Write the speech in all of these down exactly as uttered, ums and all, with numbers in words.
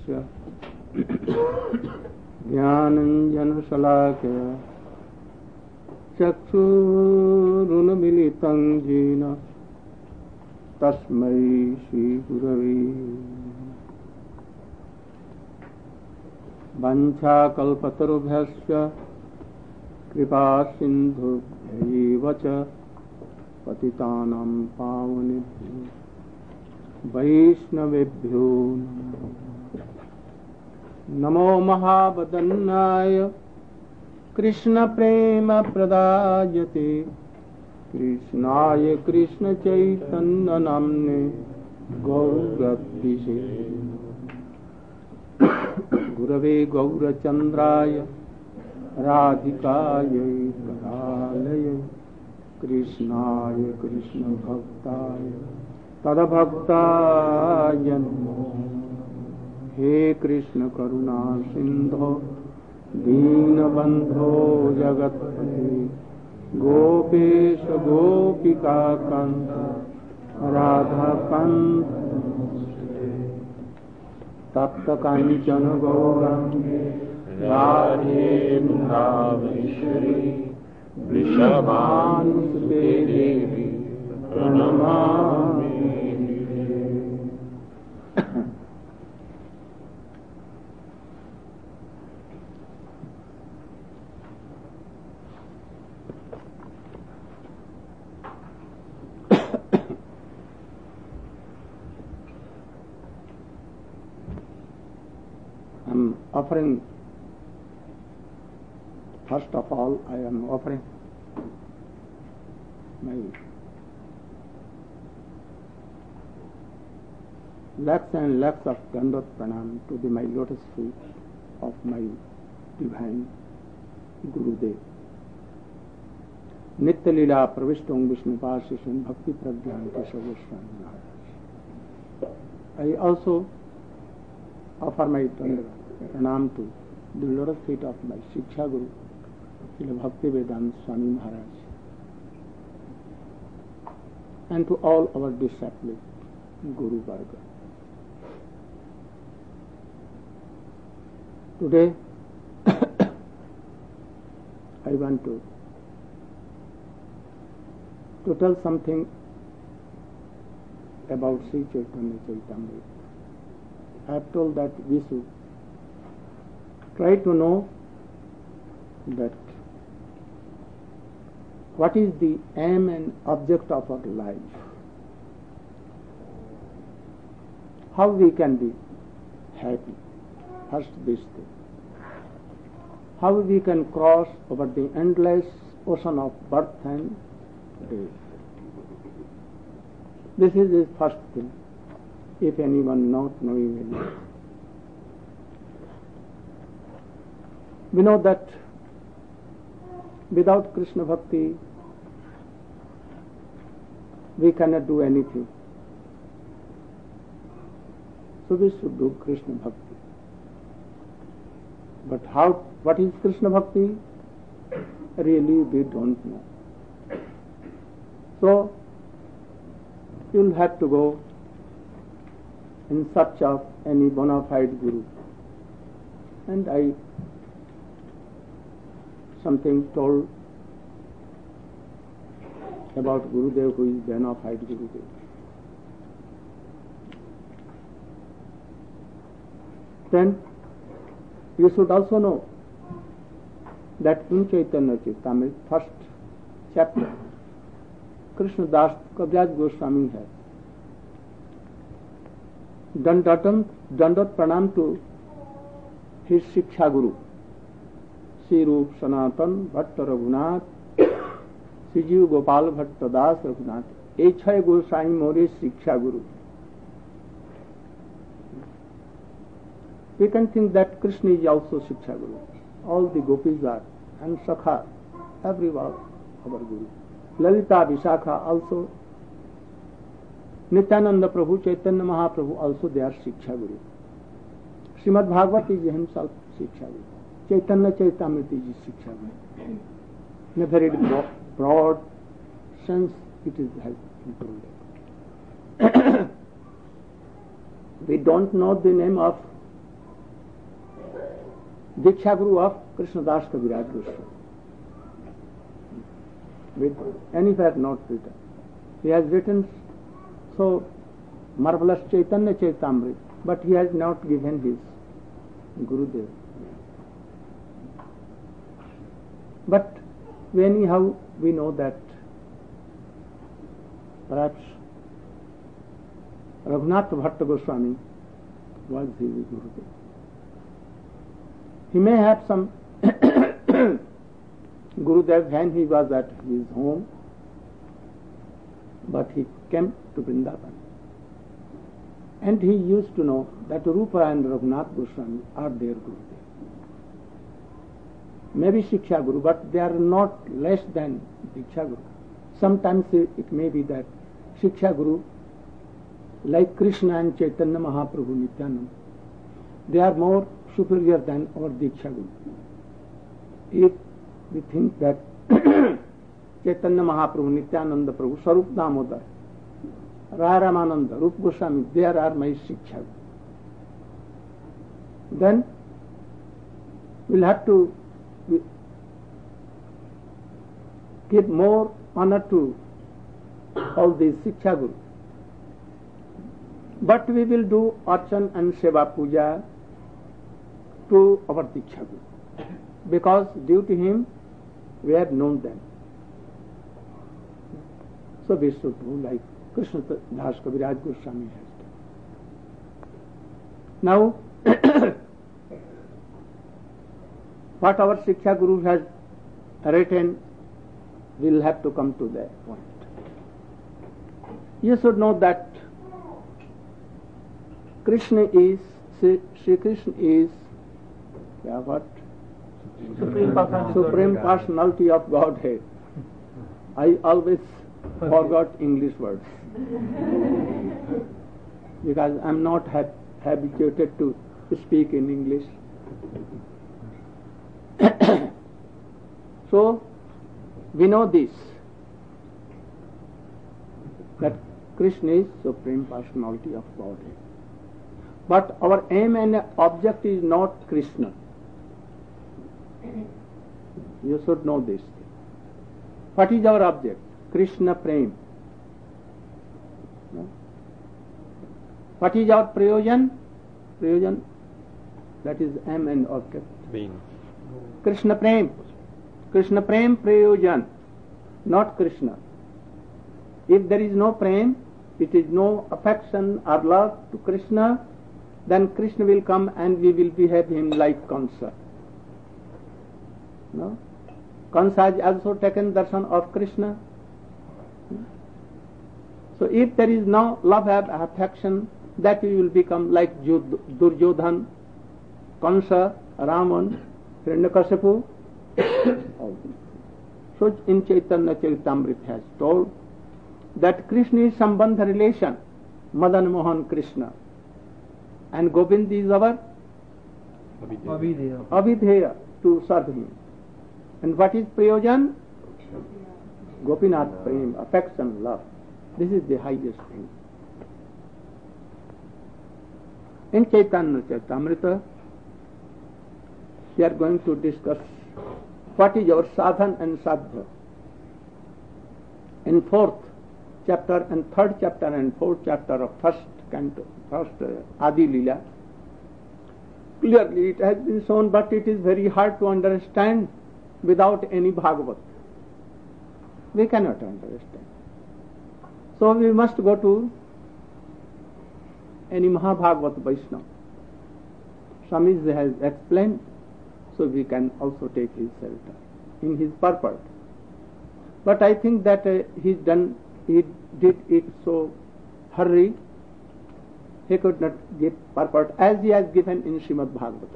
ज्ञानञ्जनशलाकया चक्षुरुन्मीलितं येन तस्मै श्रीगुरवे वञ्चाकल्पतरुभ्यश्च कृपासिन्धुभ्यैव च पतितानां पावनेभ्यो वैष्णवेभ्यो नमो महावदन्नाय कृष्णप्रेमप्रदायते कृष्णाय कृष्णचैतन्यनाम्ने गौरद्विषे गुरवे गौरचन्द्राय राधिकायै करालये कृष्णाय कृष्णभक्ताय तद्भक्ताय नमो। हे कृष्ण करुणा सिंधो दीनबंधो जगत्पते गोपेश गोपिकाकांत राधाकांत तप्त कांचन गौरांगे राधे वृंदावनेश्वरी वृषभानुसुते देवी प्रणमामि। I'm offering, first of all, I am offering my lakhs and lakhs of Dandot Pranam to the my lotus feet of my divine Gurudev. Nitya Leela Pravishtam Vishnupasishan Bhakti Pragyan Keshavoswami Maharaj. I also offer my pranam to the lotus feet of my Shiksha Guru, Srila Bhaktivedanta Swami Maharaj, and to all our disciples, Guru Varga. Today, I want to, to tell something about Sri Chaitanya Charitamrita. I have told that we should try to know that what is the aim and object of our life, how we can be happy, first this thing, how we can cross over the endless ocean of birth and death. This is the first thing, if anyone not knowing it. We know that without Krishna Bhakti, we cannot do anything. So we should do Krishna Bhakti. But how, what is Krishna Bhakti? Really we don't know. So you'll have to go in search of any bona fide Guru. And I something told about Gurudev, who is bona fide Gurudev. Then you should also know that in Chaitanya Charitamrita, first chapter, Krishna Das Kaviraj Goswami has Dandatam, Dandat Pranam to his Shiksha Guru, Sri Rup Sanatan Bhatta Raghunath, Sri Jiv Gopal Bhatta Das Raghunath, Echai Goswami More Shiksha Guru. We can think that Krishna is also Shiksha Guru. All the gopis are, and Sakha, everyone our Guru. Lalita Vishakha also, Nityananda Prabhu, Chaitanya Mahaprabhu also they are Shiksha Guru. Srimad Bhagavad is himself Shiksha Guru. Chaitanya Charitamrita is Shiksha Guru. In a very broad sense it is has told. We don't know the name of Diksha Guru of Krishnadas Kaviraj Goswami, with anywhere not written. He has written so marvelous Chaitanya Chaitamrit, but he has not given his Gurudev. But anyhow, we know that perhaps Raghunath Bhatta Goswami was his Gurudev. He may have some Gurudev when he was at his home, but he came to Vrindavan. And he used to know that Rupa and Raghunath Goswami are their Gurudev. Maybe Shiksha Guru, but they are not less than Diksha Guru. Sometimes it may be that Shiksha Guru, like Krishna and Chaitanya Mahaprabhu Nityananda, they are more superior than our Diksha Guru. If we think that Chaitanya Mahaprabhu, Nityananda Prabhu, Sarup Damodar, Raya Ramananda, Rupa Goswami, they are my Shiksha Guru, then we'll have to give more honor to all these Shiksha Guru. But we will do Archan and Seva Puja to our Diksha Guru, because due to him we have known them. So we should do like Krishna Das Kaviraj Goswami has done. Now, what our Shiksha Guru has written, we will have to come to that point. You should know that Krishna is, Sri Krishna is, yeah, what? Supreme Personality, Supreme Personality of Godhead. I always forgot English words because I am not ha habituated to speak in English. So we know this, that Krishna is Supreme Personality of Godhead. But our aim and object is not Krishna. You should know this. What is our object? Krishna Prem. No? What is our Prayojan? Prayojan, that is aim and object. Being. Krishna Prem. Krishna Prem Prayojan, not Krishna. If there is no Prem, it is no affection or love to Krishna, then Krishna will come and we will behave him like Kansa. No? Kansa has also taken darshan of Krishna. So if there is no love and affection, that we will become like Duryodhan, Kansa, Raman, Hiranyakashipu. So in Chaitanya Charitamrita has told that Krishna is Sambandha relation, Madan Mohan Krishna, and Govind is our Abhideya. Abhideya to serve him. And what is Prayojan? Gopinath Prem, affection, love. This is the highest thing. In Chaitanya Charitamrita, we are going to discuss what is our sadhan and sadhya. In fourth chapter and third chapter and fourth chapter of first canto, first uh, Adi Leela, clearly it has been shown, but it is very hard to understand without any Bhagavat. We cannot understand. So we must go to any Mahabhagavat Vaishnava. Swamiji has explained, so we can also take his shelter in his purport. But I think that uh, he done, he did it so hurry, he could not give purport as he has given in Srimad Bhagavatam.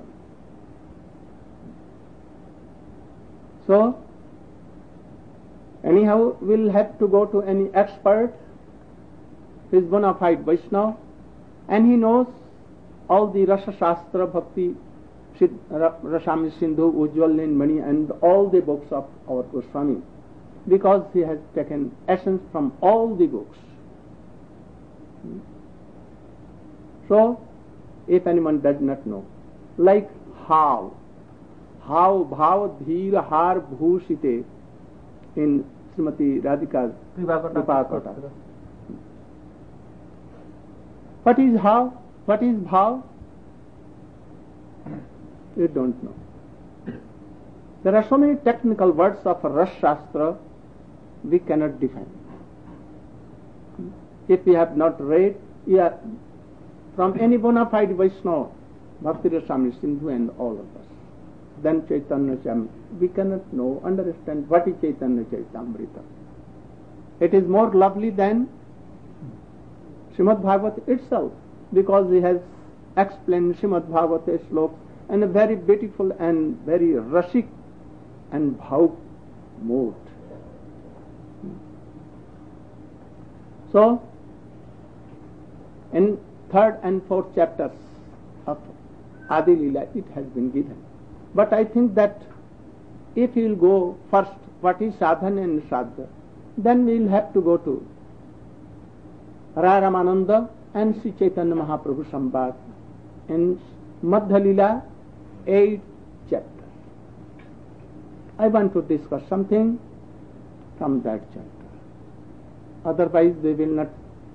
So, anyhow, we'll have to go to any expert, his bona fide Vaishnava, and he knows all the Rasa Shastra, Bhakti, Rasami Sindhu, Ujjwal Mani, and all the books of our Goswami, because he has taken essence from all the books. So, if anyone does not know, like how, How Bhav Dhir Har Bhushite in Srimati Radhika's Kripakota. What is how? What is Bhav? We don't know. There are so many technical words of Ras Shastra we cannot define. If we have not read, yeah, from any bona fide Vaishnava, Bhakti Rasamrita Sindhu and all of us, then Chaitanya Charitamrita, we cannot know, understand what is Chaitanya Charitamrita. It is more lovely than Srimad Bhagavata itself, because he has explained Srimad Bhagavata sloka in a very beautiful and very rasic and bhav mode. So, in third and fourth chapters of Adi Leela, it has been given. But I think that if we will go first, what is sadhana and shraddha, then we will have to go to Raya Ramananda and Sri Chaitanya Mahaprabhu Samvad in Madhya Leela, eight chapters. I want to discuss something from that chapter. Otherwise, we will not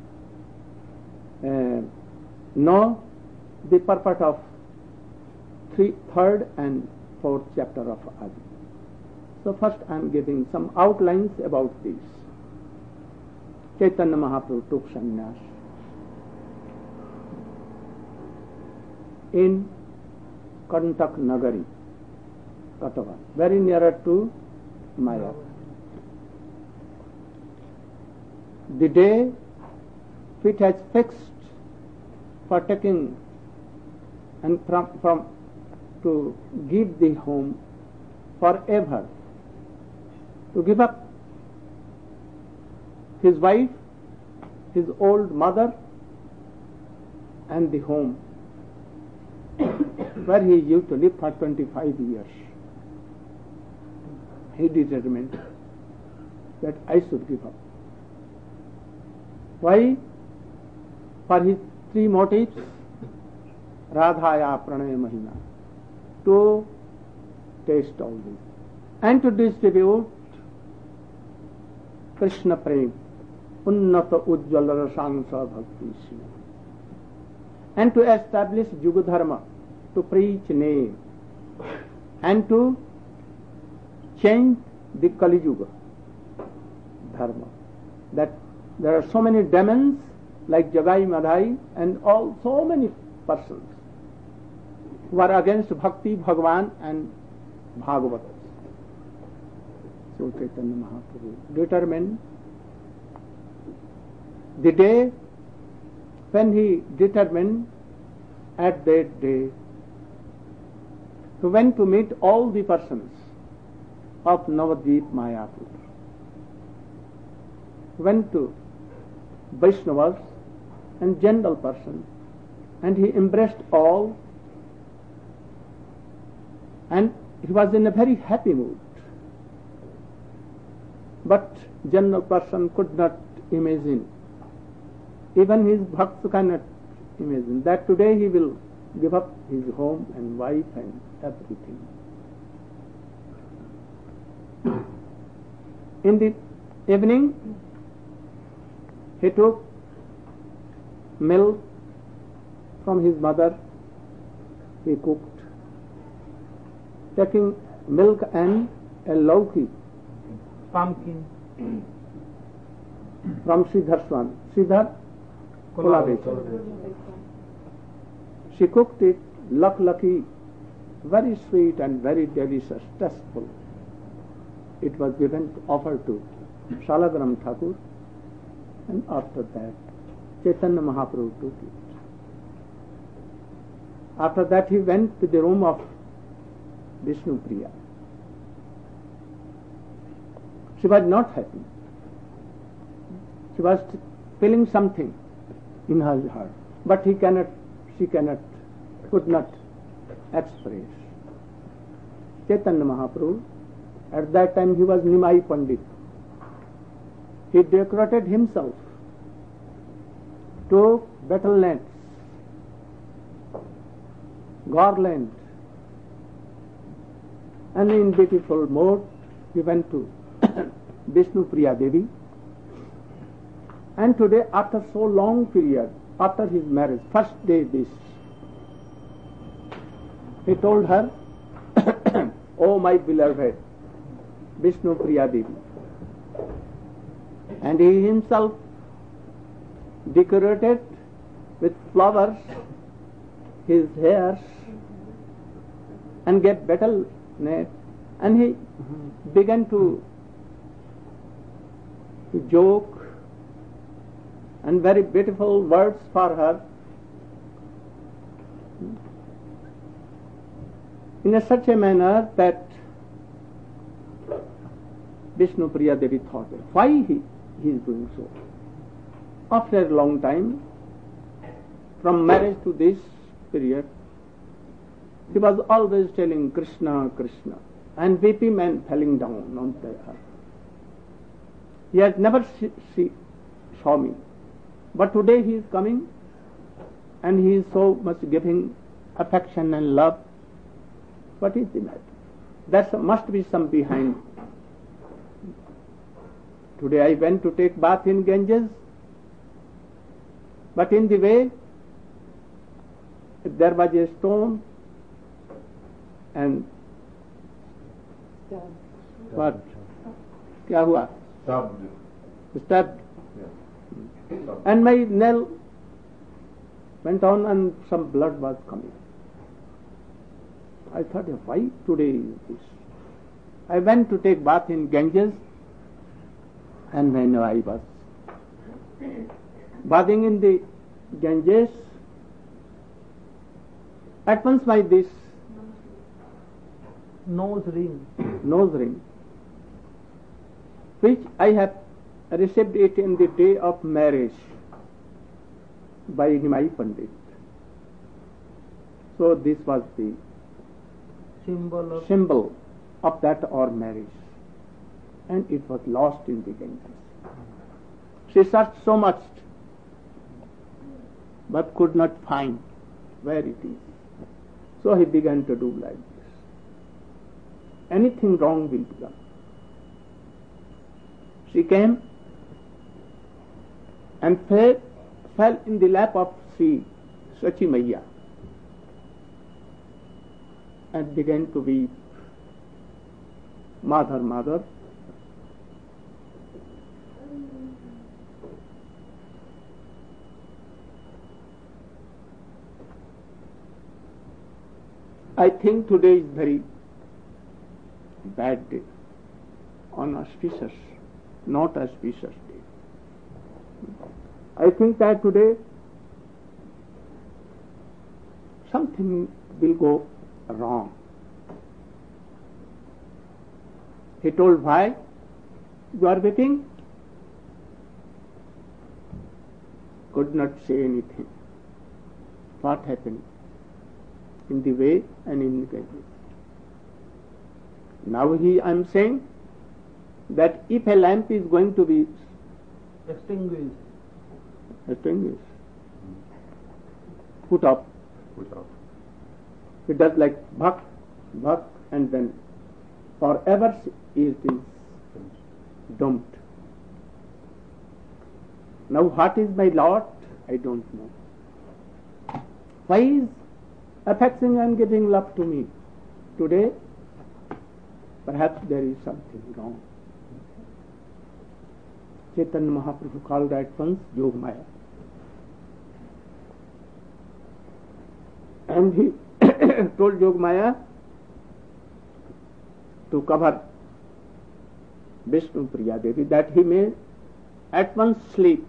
uh, know the purport of three, third and fourth chapter of Adi. So first I am giving some outlines about this. Chaitanya Mahaprabhu took sannyas in Kantak Nagari, Katava, very nearer to Maya. The day it has fixed for taking and from, from to give the home forever, to give up his wife, his old mother, and the home where he used to live for twenty-five years. He determined that I should give up. Why? For his three motives: Radhaya Pranaya Mahima, to taste all this, and to distribute Krishna Prem, Unnata Ujjvala Rasansa Bhakti, and to establish Yuga Dharma, to preach name, and to change the Kali Yuga Dharma. That there are so many demons like Jagai Madhai and all so many persons who are against Bhakti, Bhagavan and Bhagavad. So Chaitanya Mahaprabhu determined the day when he determined at that day he went to meet all the persons of Navadvip Mayapur. Went to Vaishnavas and general persons, and he embraced all, and he was in a very happy mood. But general person could not imagine, even his bhakts cannot imagine, that today he will give up his home and wife and everything. In the evening, he took milk from his mother, he cooked, taking milk and a lauki, pumpkin, from Sridhar Swami, Sridhar Kulabheshwar. She cooked it, luck lucky, very sweet and very delicious, tasteful. It was given, offered to Shalagram Thakur, and after that Chaitanya Mahaprabhu took it. After that he went to the room of Vishnu Priya. She was not happy. She was feeling something in her heart, but he cannot, she cannot, could not express. Chaitanya Mahaprabhu, at that time he was Nimai Pandit. He decorated himself, took battle nets, garland, And in beautiful mood, he went to Vishnu Priya Devi. And today, after so long period, after his marriage, first day this, he told her, "Oh my beloved, Vishnu Priya Devi." And he himself decorated with flowers his hairs and gave betel net, and he began to, to joke and very beautiful words for her in a such a manner that Vishnu Priya Devi thought, why he, he is doing so? After a long time, from marriage to this period, he was always telling Krishna, Krishna, and weeping and falling down on the earth. He had never see, see, saw me. But today he is coming, and he is so much giving affection and love. What is the matter? There must be some behind. Today I went to take bath in Ganges, but in the way there was a stone and what? क्या हुआ? Stabbed. Stabbed. Yeah. And my nail went on and some blood was coming. I thought, why today is this? I went to take bath in Ganges, and when I was bathing in the Ganges, at once my this Nose ring. nose ring, which I have received it in the day of marriage by Nimai Pandit. So this was the Symbol of symbol of that our marriage, and it was lost in the Ganges. She searched so much, but could not find where it is. So he began to do like this. Anything wrong will be done. She came and fell, fell in the lap of Sri Sachi Maiya and began to weep. Mother, mother. I think today is very bad day, unauspicious, not auspicious day. I think that today something will go wrong. He told, why you are weeping? Could not say anything. What happened? In the way and in the way. Now he, I am saying that if a lamp is going to be extinguished, extinguished, put up, Put up. it does like bhak, bhak, and then forever it is dumped. Now what is my lot? I don't know. Why is affecting and giving love to me? Today, perhaps there is something wrong. Chaitanya Mahaprabhu called that once Yog Maya. And he told Yog Maya to cover Vishnu Priya Devi that he may at once sleep.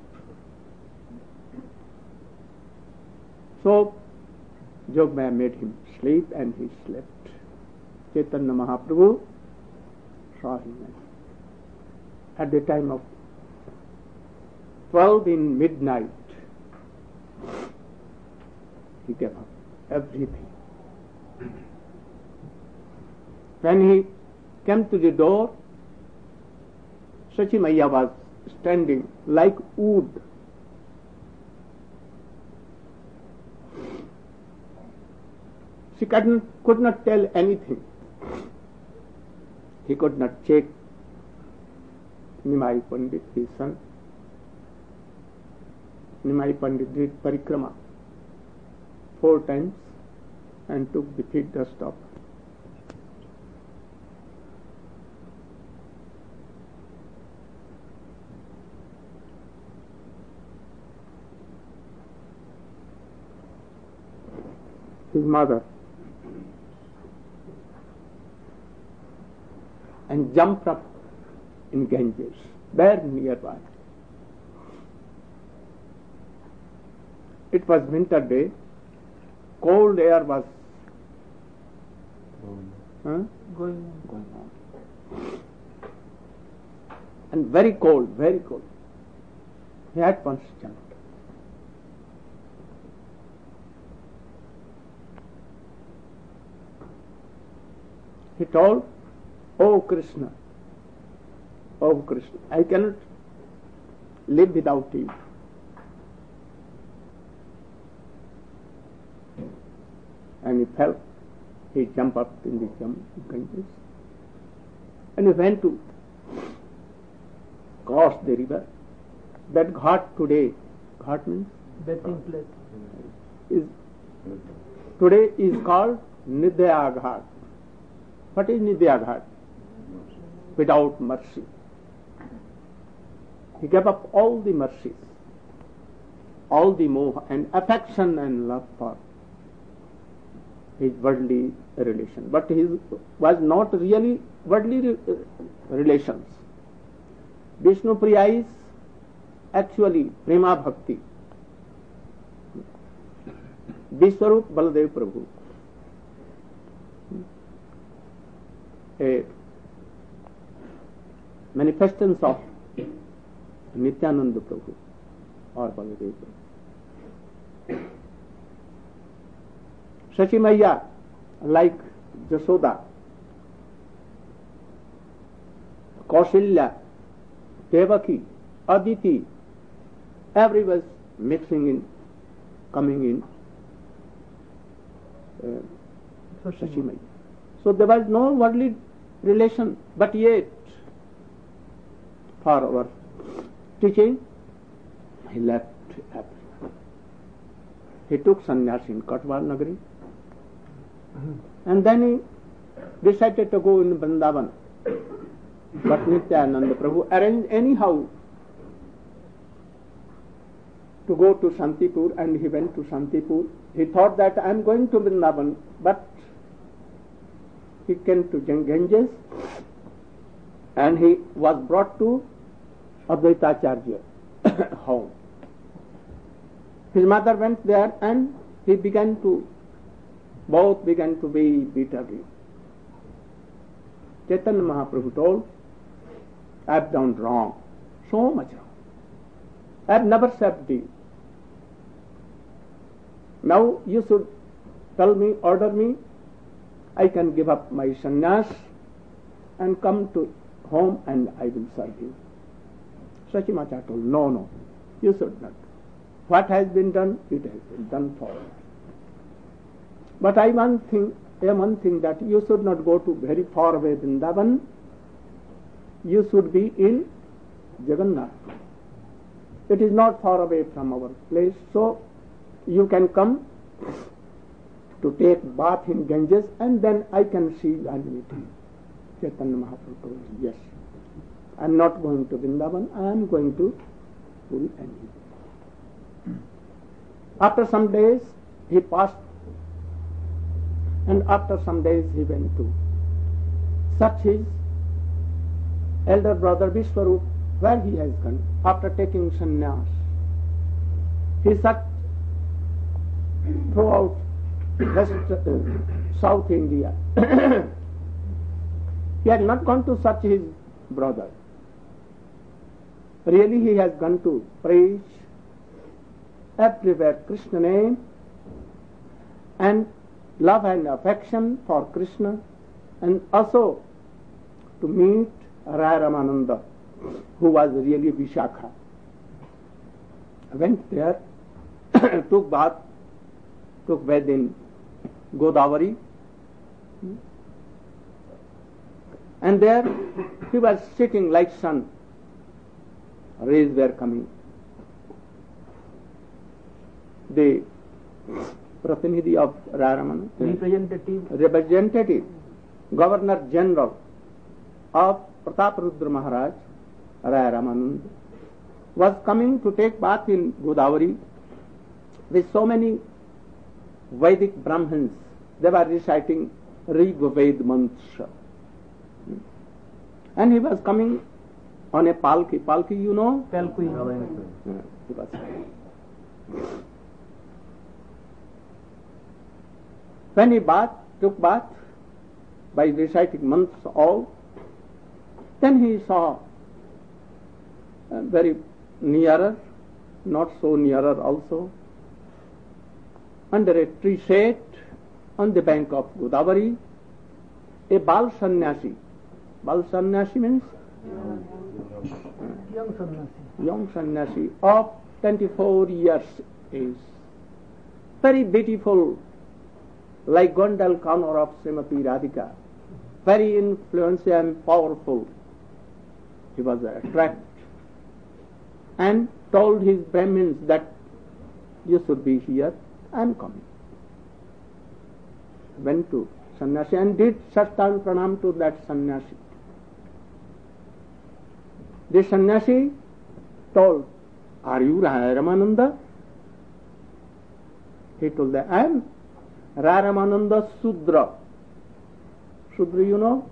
So Yog Maya made him sleep and he slept. Chaitanya Mahaprabhu saw him at the time of twelve in midnight. He gave up everything. When he came to the door, Sachi Maiya was standing like wood. She could not, could not tell anything. he could not check Nimai Pandit, his son. Nimai Pandit did parikrama four times and took the feet dust off. His mother and jumped up in Ganges, there nearby. It was winter day, cold air was huh? Going on. going on. And very cold, very cold. He at once jumped. He told, "Oh Krishna, oh Krishna, I cannot live without you." And he fell. He jumped up in the Ganges and he went to cross the river. That ghat today, ghat means Bathing place. is today is called Nidya Ghat. What is Nidya Ghat? Without mercy. He gave up all the mercies, all the moha and affection and love for his worldly relation. But his was not really worldly re- relations. Vishnu Priya is actually Prema Bhakti. Vishwarup Baladev Prabhu, a manifestance of Nityananda Prabhu or Baladev Prabhu. Shachi Maiya, like Jasoda, Kausalya, Devaki, Aditi, every was mixing in, coming in uh, Shachi Maiya. So there was no worldly relation, but yet for our teaching, he left Africa. He took sannyas in Katwar Nagari, and then he decided to go in Vrindavan. But Nityananda Prabhu arranged anyhow to go to Shantipur, and he went to Shantipur. He thought that I am going to Vrindavan, but he came to Ganges and he was brought to Advaitacharya home. His mother went there and he began to, both began to be bitterly. Chaitanya Mahaprabhu told, I have done wrong, so much wrong. I have never served thee. Now you should tell me, order me, I can give up my sannyas and come to home and I will serve you. Sachimata told, no, no, you should not. What has been done, it has been done for. But I one thing, I one thing that you should not go to very far away Vrindavan. You should be in Jagannath. It is not far away from our place, so you can come to take bath in Ganges, and then I can see and meet him. Chaitanya Mahaprabhu told him, yes, I am not going to Vrindavan, I am going to Puri and him. After some days he passed, and after some days he went to search his elder brother Vishwarup, where he has gone after taking sannyas. He searched throughout West, uh, South India. He had not gone to search his brother. Really he has gone to preach everywhere Krishna name and love and affection for Krishna, and also to meet Raya Ramananda, who was really Vishakha. I went there, took bath, took bath in Godavari, And there he was sitting like sun. Rays were coming. The Pratinidhi of Raraman, Representative. representative, Governor General of Prataparudra Maharaj, Raya Ramanand, was coming to take bath in Godavari with so many Vedic Brahmins. They were reciting Rig Ved mantra. And he was coming on a palki. Palki, you know? Palki. Yeah, he was. When he bath, took bath by reciting mantras all, then he saw uh, very nearer, not so nearer also, under a tree shade on the bank of Godavari, a Bal Sannyasi. Bal Sannyasi means Young sannyasi. young sannyasi of twenty-four years age, very beautiful, like Gondal Kanor of Srimati Radhika, very influential and powerful. He was attracted and told his Brahmins that you should be here, I am coming. Went to sannyasi and did Sastang Pranam to that sannyasi. The sannyasi told, are you Raya Ramananda? He told that, I am Raya Ramananda Sudra. Sudra, you know?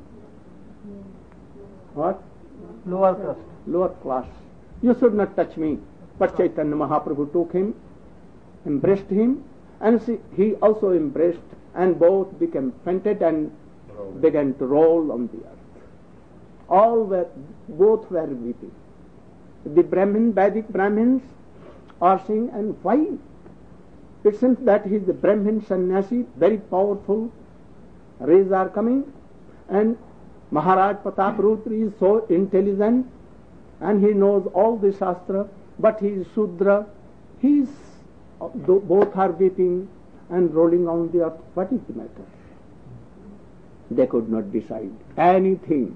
What? Lower caste. Lower class. You should not touch me. But Chaitanya Mahaprabhu took him, embraced him, and he also embraced, and both became fainted and began to roll on the earth. All were, both were weeping. The Brahmin, Vedic Brahmins are saying, and why? It seems that he is the Brahmin sannyasi, very powerful. Rays are coming, and Maharaj Prataparudra is so intelligent, and he knows all the Shastra, but he is Sudra. He is, both are weeping and rolling on the earth. What is the matter? They could not decide anything.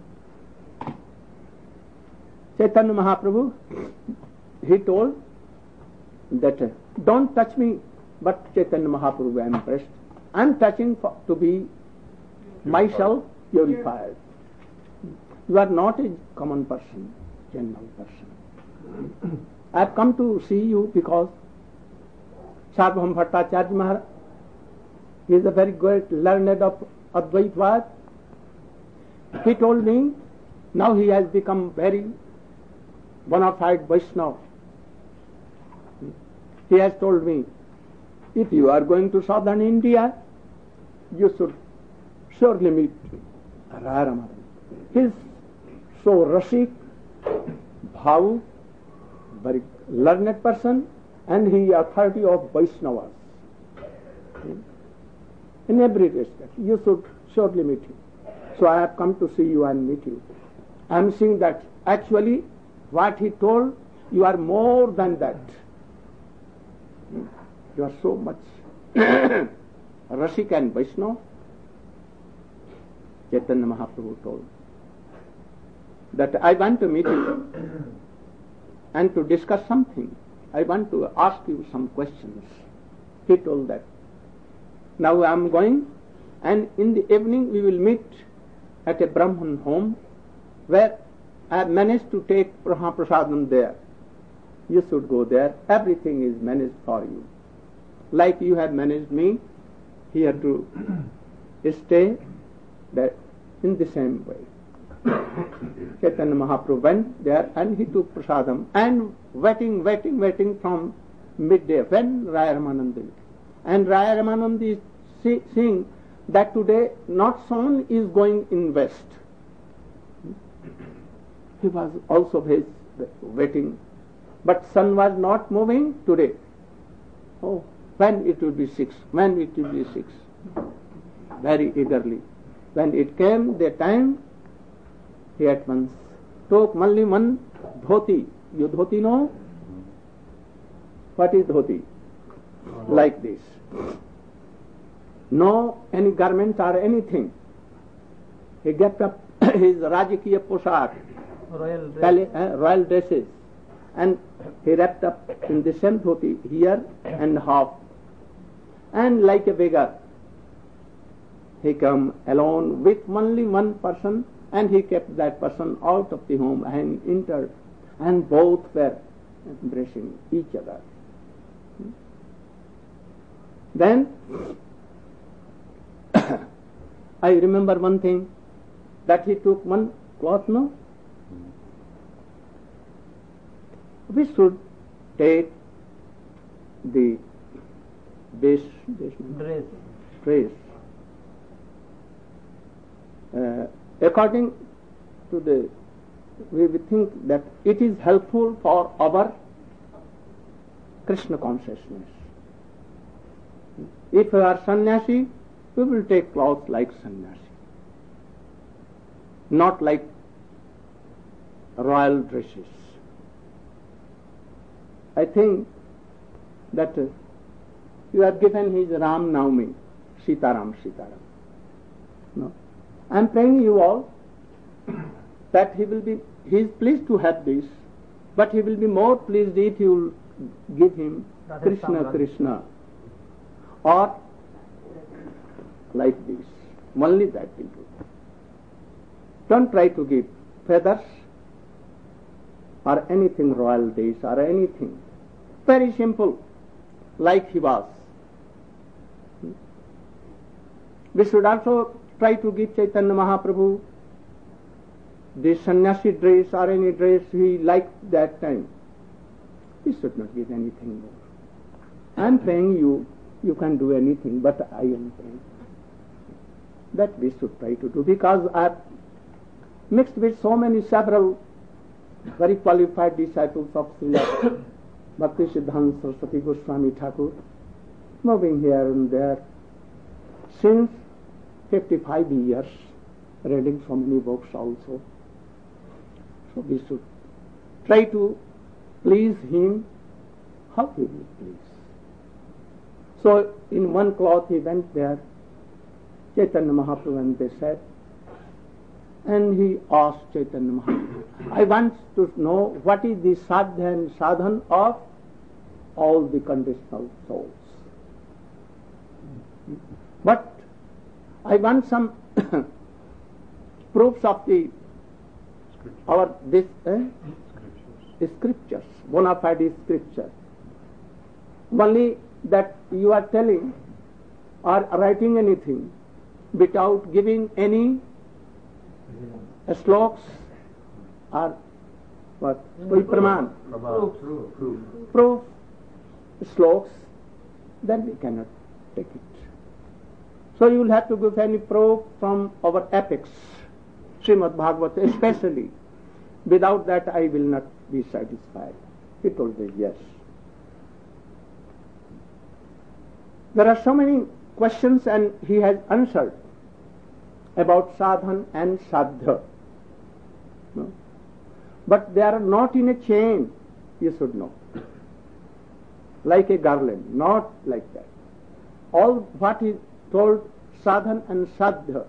Chaitanya Mahaprabhu, he told that, uh, don't touch me, but Chaitanya Mahaprabhu embraced. I am touching for, to be myself purified. You are not a common person, general person. I have come to see you because Sarvabhauma Bhattacharya Maharaj, he is a very great learned of Advaitvad. He told me, now he has become very bona fide Vaishnava. He has told me, if you are going to southern India, you should surely meet Raya Ramananda. He is so Rasik, Bhavu, very learned person, and he is authority of Vaishnavas. In every respect, you should surely meet him. So I have come to see you and meet you. I am seeing that actually what he told, you are more than that. You are so much Rasik and Vaishnava. Chaitanya Mahaprabhu told that I want to meet you and to discuss something. I want to ask you some questions. He told that. Now I am going, and in the evening we will meet at a Brahman home where I have managed to take Prasadam there. You should go there. Everything is managed for you. Like you have managed me here to stay, that in the same way. Chaitanya Mahaprabhu went there and he took Prasadam, and waiting, waiting, waiting from midday when Raya Ramananda. And Raya Ramananda is see, seeing that today not sun is going in west. He was also his waiting, but sun was not moving today. Oh, when it will be six, when it will be six. Very eagerly. When it came the time, he at once took only one dhoti. You dhoti know? What is dhoti? Like this. No any garment or anything. he kept up his Rajakiya Poshak, Royal dress. palace, uh, royal dresses, and he wrapped up in the same dhoti here and half, and like a beggar, he come alone with only one person, and he kept that person out of the home and entered, and both were embracing each other. Then I remember one thing, that he took one cloth, no? We should take the base, base Dress. dress. Uh, according to the, we, we think that it is helpful for our Krishna consciousness. If we are sannyasi, we will take clothes like sannyasi, not like royal dresses. I think that uh, you have given his Ram Navami, Sitaram, Sitaram. No, I am praying you all that he will be, he is pleased to have this, but he will be more pleased if you will give him Radha Krishna, Samran. Krishna, or like this. Only that will do. Don't try to give feathers or anything royal days or anything. Very simple, like he was. We should also try to give Chaitanya Mahaprabhu the sannyasi dress or any dress he liked that time. We should not give anything more. I am praying you, you can do anything, but I am praying. That we should try to do, because I have mixed with so many several very qualified disciples of Srila Bhakti Siddhanta Saraswati Goswami Thakur, moving here and there since fifty-five years, reading so many books also. So we should try to please him how he will please. So in one cloth he went there, Chaitanya Mahaprabhu, and they said, and he asked Chaitanya Mahaprabhu, I want to know what is the sadhya and sadhan of all the conditional souls. But I want some proofs of the our this eh? scriptures, bona fide scripture. Only that you are telling or writing anything without giving any sloks or what? Koi praman, Proof. Proof. proof, sloks, then we cannot take it. So you will have to give any proof from our epics, Srimad Bhagavata especially. Without that I will not be satisfied. He told me yes. There are so many questions and he has answered about sadhan and sadhya. No? But they are not in a chain, you should know. Like a garland, not like that. All what is told sadhan and sadhya,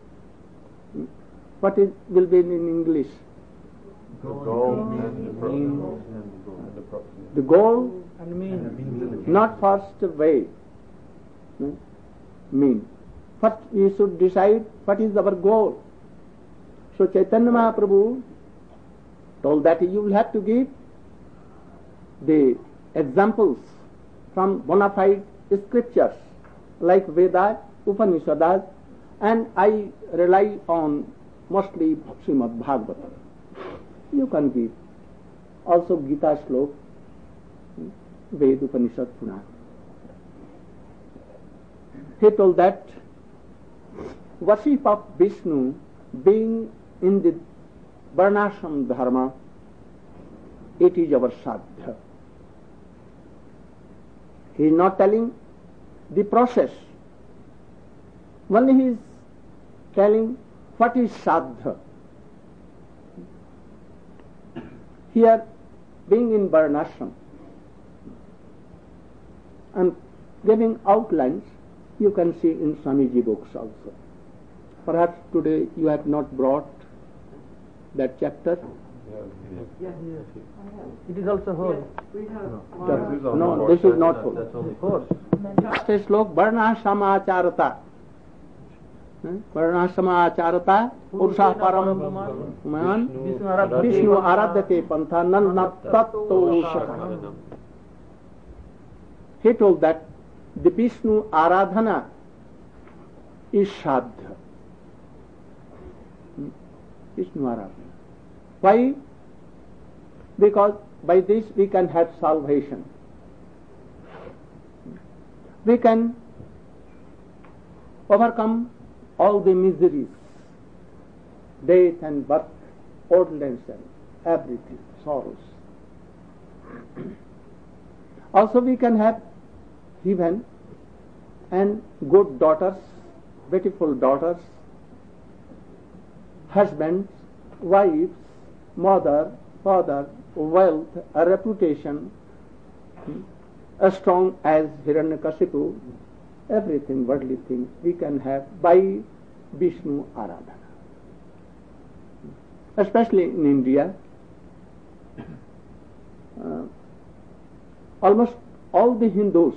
what is, will be in English? The goal and the purpose. And the purpose. The goal, And mean. not first way. No? Mean. First we should decide what is our goal. So Chaitanya Mahaprabhu told that you will have to give the examples from bona fide scriptures like Vedas, Upanishads, and I rely on mostly Srimad Bhagavatam. You can give also Gita Slok, Ved, Upanishad, Purana. He told that worship of Vishnu being in the Varnashram Dharma, it is our sadhya. He is not telling the process. Only he is telling what is sadhya. Here, being in Varnashram and giving outlines, you can see in Swamiji books also. Perhaps today you have not brought that chapter. Yes, it is also whole. Just, no, this is not whole. That's only Course. Last slok, varnashamacharata. Varnashamacharata, purusha param man, Vishnu aradhate pantha nannatatto shakam. He told that the Vishnu aradhana is Shraddha. Vishnu aradhana. Why? Because by this we can have salvation. We can overcome all the miseries, death and birth, old and young, everything, sorrows. Also we can have heaven and good daughters, beautiful daughters, husbands, wives, mother, father, wealth, a reputation, as strong as Hiranyakashipu, everything, worldly things we can have by Vishnu Aradhana. Especially in India, uh, almost all the Hindus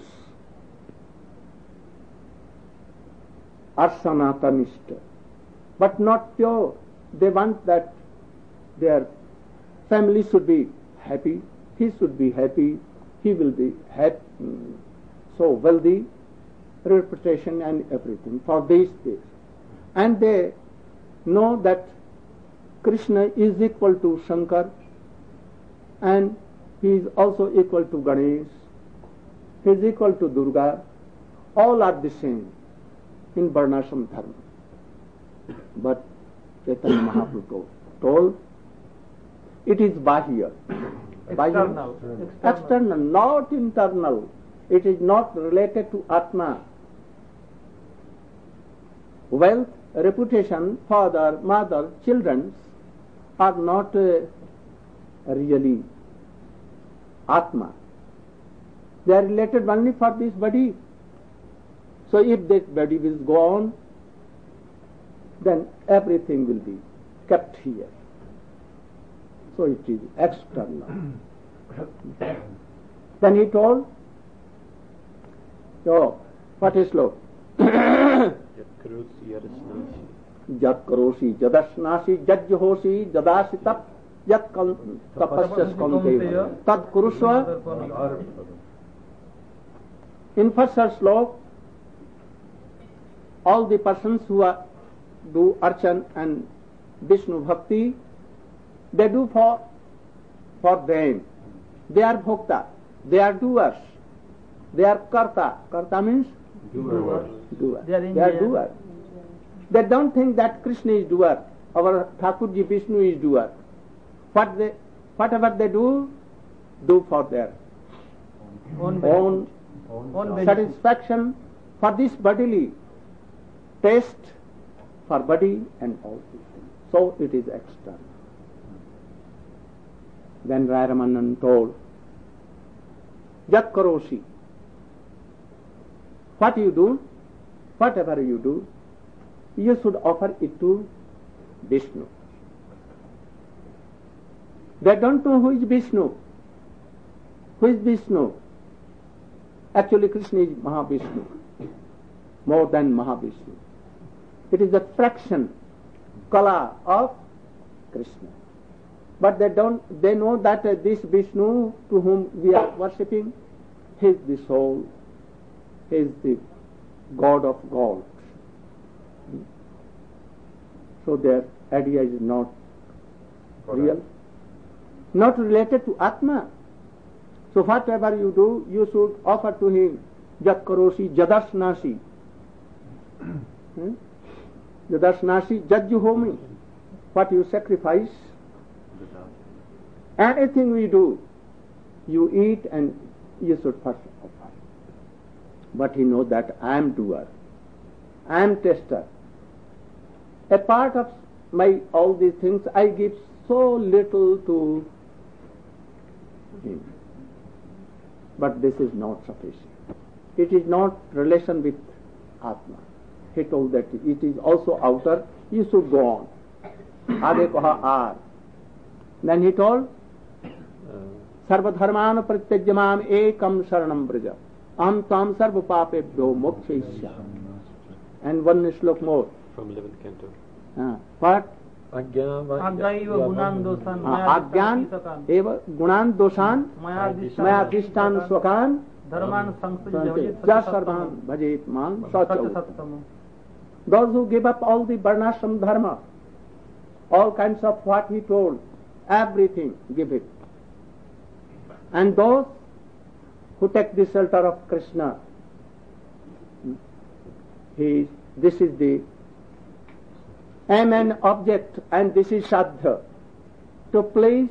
are Sanatanista, but not pure. They want that their family should be happy, he should be happy, he will be happy, so wealthy, reputation and everything for these things. And they know that Krishna is equal to Shankar and he is also equal to Ganesh, he is equal to Durga, all are the same in Varnashram Dharma. But Chaitanya Mahaprabhu told it is Bahya. External. External. External, not internal. It is not related to Atma. Wealth, reputation, father, mother, children are not uh, really Atma. They are related only for this body. So if this body will go on, then everything will be kept here. So it is external. Then he told, so what is slow? Jat karosi jadasnasi jajjohosi jadasi tap jat tapasyas kaunteya tad kurusva. In first slok, all the persons who are, do Archan and Vishnu Bhakti, they do for for them. They are Bhokta, they are doers, they are Karta. Karta means doers. Doer. They are They are engineers. doer. They don't think that Krishna is doer, our Thakurji Vishnu is doer. What they, whatever they do, do for their Own own Own benefit. satisfaction, for this bodily taste, for body and all these things. So it is external. Then Rai Ramanan told, Jat karosi. What you do, whatever you do, you should offer it to Vishnu. They don't know who is Vishnu. Who is Vishnu? Actually Krishna is Mahavishnu, more than Mahavishnu. It is a fraction, kala of Krishna. But they don't, they know that uh, this Vishnu to whom we are worshipping, he is the soul, he is the God of gods. So their idea is not real, not related to Atma. So whatever you do, you should offer to him Jat karosi jadarshnashi. Hmm? Jadarshnashi, jajjuhomi. What you sacrifice, anything we do, you eat and you should first offer. But he knows that I am doer, I am tester. A part of my all these things I give so little to him. But this is not sufficient. It is not relation with Atma. he told that it is also outer, you should go on. Age kaha ar. Then he told, Sarva dharman pratyajamam ekam saranam braja. Am tam sarva papebhyo mokshayisya. And one slok more. From eleventh canto. Uh, what? Agya gunan dosan Agyan eva gunan dosan maya dishtan swakan dharman sangsajya sarvan bhajet man satya. Those who give up all the varnashram dharma, all kinds of what he told, everything, give it. And those who take the shelter of Krishna, he, this is the aim and object, and this is sadhya, to please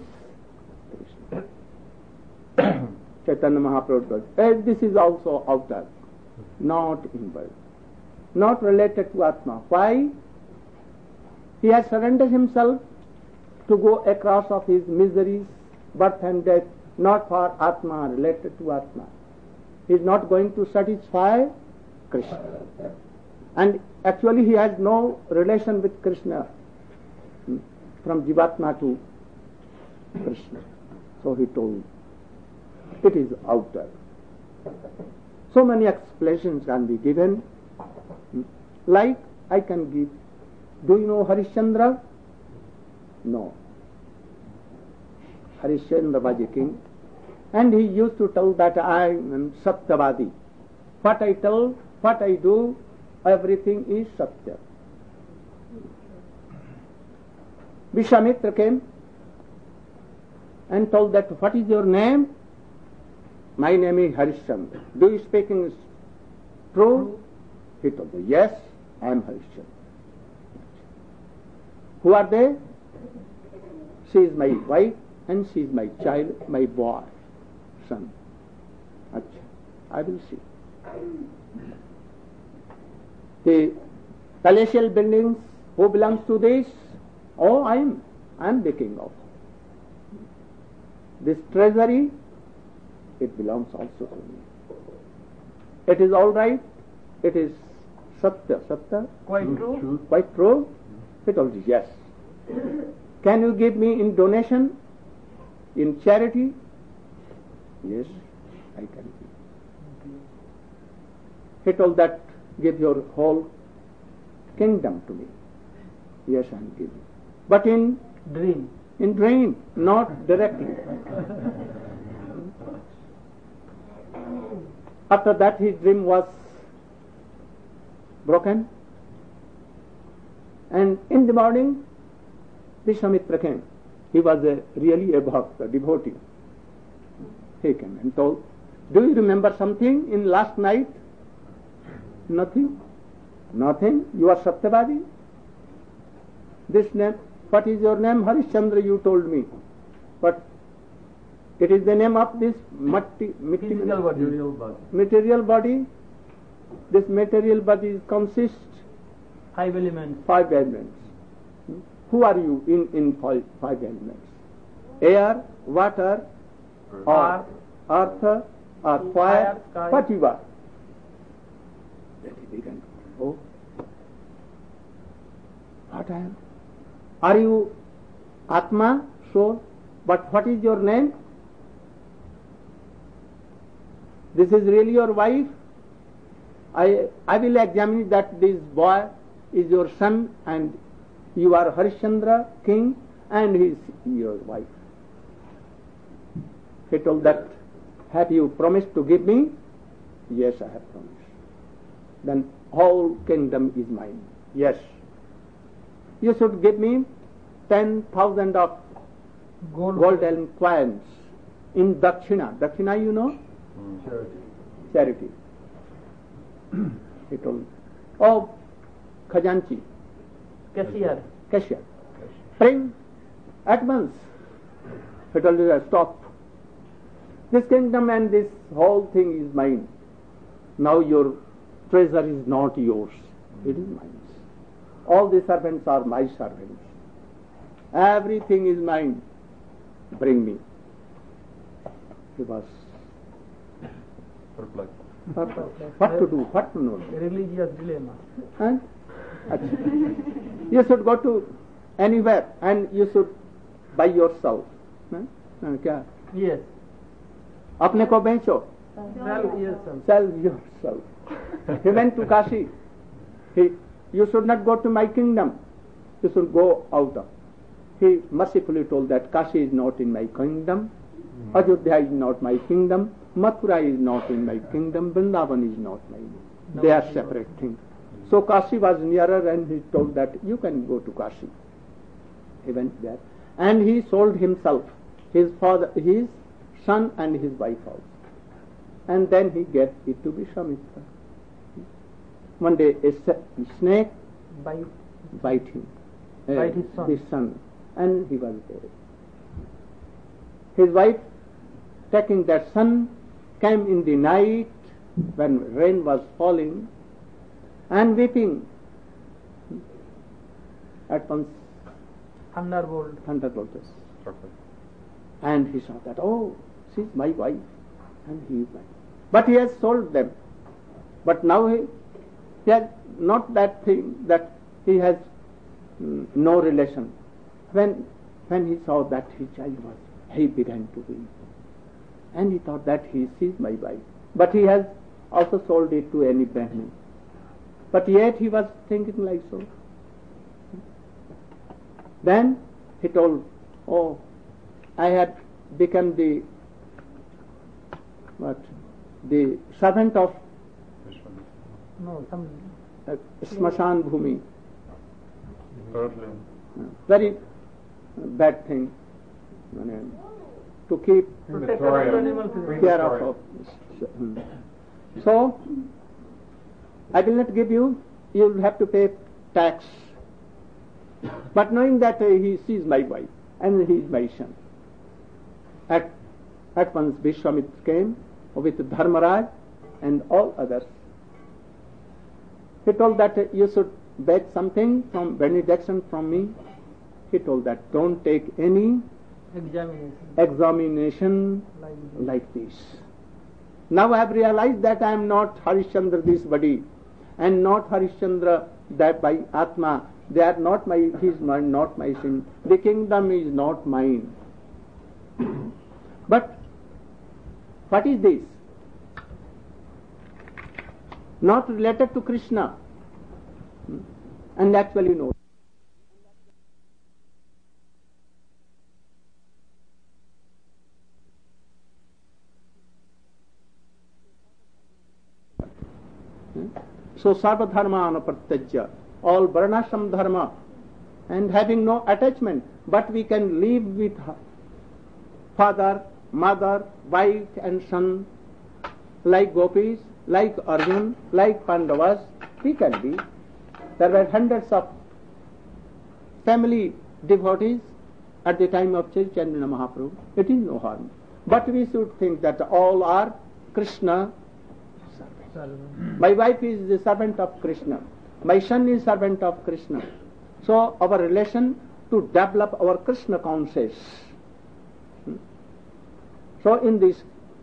Krishna. Chaitanya Mahaprabhu says, this is also outer, not inward, not related to Atma. Why? He has surrendered himself to go across of his miseries, birth and death, not for Atma, related to Atma. He is not going to satisfy Krishna. And actually he has no relation with Krishna, from Jivatma to Krishna. So he told, it is outer. So many explanations can be given. Like I can give. Do you know Harishchandra? No. Harishchandra was a king, and he used to tell that I am Satyavadi. What I tell, what I do, everything is Satya. Vishwamitra came and told that, what is your name? My name is Harishchandra. Do you speak English? True? He told me, yes, I am Harishchandra. Who are they? She is my wife and she is my child, my boy, son. Achha, I will see. The palatial buildings, who belongs to this? Oh, I am, I am the king of. This treasury, it belongs also to me. It is all right. It is Satya. Satya? Quite true. Quite true? He told, yes. Can you give me in donation, in charity? Yes, I can give. He told that, give your whole kingdom to me. Yes, I am giving. But in Dream. in dream, not directly. After that his dream was broken, and in the morning Vishwamitra came. He was a, really a bhakta, devotee. He came and told, do you remember something in last night? Nothing. Nothing. You are Satyavadi. This name, what is your name? Harishchandra, you told me. But it is the name of this matti, Physical body. Material body. material body. This material body consists Five elements. five elements. Who are you in, in five, five elements? Air, water, or earth, or fire, Fire, sky. what you are? Then he began to oh, what I am? Are you Atma, soul? But what is your name? This is really your wife? I, I will examine that this boy is your son and you are Harishchandra, king, and he is your wife. He told that, have you promised to give me? Yes, I have promised. Then whole kingdom is mine. Yes. You should give me ten thousand of Gold. golden coins in Dakshina. Dakshina, you know? Charity. Charity. He told, oh, Khajanchi, Cashier. cashier, bring at once. He told you, stop. This kingdom and this whole thing is mine. Now your treasure is not yours. It is mine. All the servants are my servants. Everything is mine. Bring me. He was Perplexed. What, what to do? What to know? Religious dilemma. And you should go to anywhere and you should buy yourself. हाँ? हाँ, क्या? Yes. अपने को बेचो. Sell yourself. Sell yourself. He went to Kashi. He, you should not go to my kingdom. You should go out of. He mercifully told that Kashi is not in my kingdom, Ayodhya is not my kingdom, Mathura is not in my kingdom, Vrindavan is not my kingdom. No, They are no. separate things. So Kashi was nearer and he told that you can go to Kashi. He went there and he sold himself, his father, his son and his wife also. And then he gave it to Vishwamitra. One day a snake Bite. bite him, uh, Bite his son. his son, and he was dead. His wife, taking that son, came in the night when rain was falling and weeping. At once Thunderbolt. thunderbolt was, Perfect. and he saw that, oh, she's my wife, and he is mine. But he has sold them. But now he, he has not that thing that he has mm, no relation. When when he saw that his child was, he began to weep. And he thought that he sees my wife. But he has also sold it to any Brahmin. But yet he was thinking like so. Then he told, oh, I had become the what? The servant of No, some. uh, Smashan Bhumi. Thirdly, Very bad thing. I mean, to keep Protector of animals. care of. Hmm. So, I will not give you, you will have to pay tax. But knowing that uh, he sees my wife and he is my son. At, at once Vishwamitra came with Dharmaraj and all others. He told that uh, you should beg something from benediction from me. He told that don't take any Examination. examination Like like this. Now I have realized that I am not Harishchandra this body and not Harishchandra that by Atma. They are not my, he is my, not my sin. The kingdom is not mine. But what is this? Not related to Krishna. And actually no. So sarva dharma anapratyajya, all varnashram dharma, and having no attachment, but we can live with father, mother, wife and son, like gopis, like Arjun, like Pandavas, we can be. There were hundreds of family devotees at the time of Chaitanya Mahaprabhu. It is no harm. But we should think that all are Krishna servants. servant. My wife is the servant of Krishna. My son is servant of Krishna. So our relation to develop our Krishna consciousness. Hmm? So in this,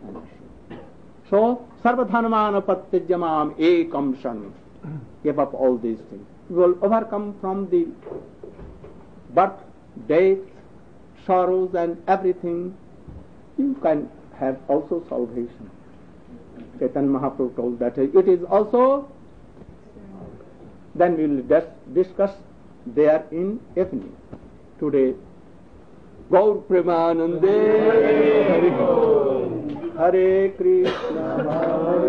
so sarvadhanamanapatyajamam ekam shan. Give up all these things. You will overcome from the birth, death, sorrows and everything. You can have also salvation. Chaitanya Mahaprabhu told that it is also, then we will dis- discuss there in evening. Today, Gaur Premanande Hare Krishna Hare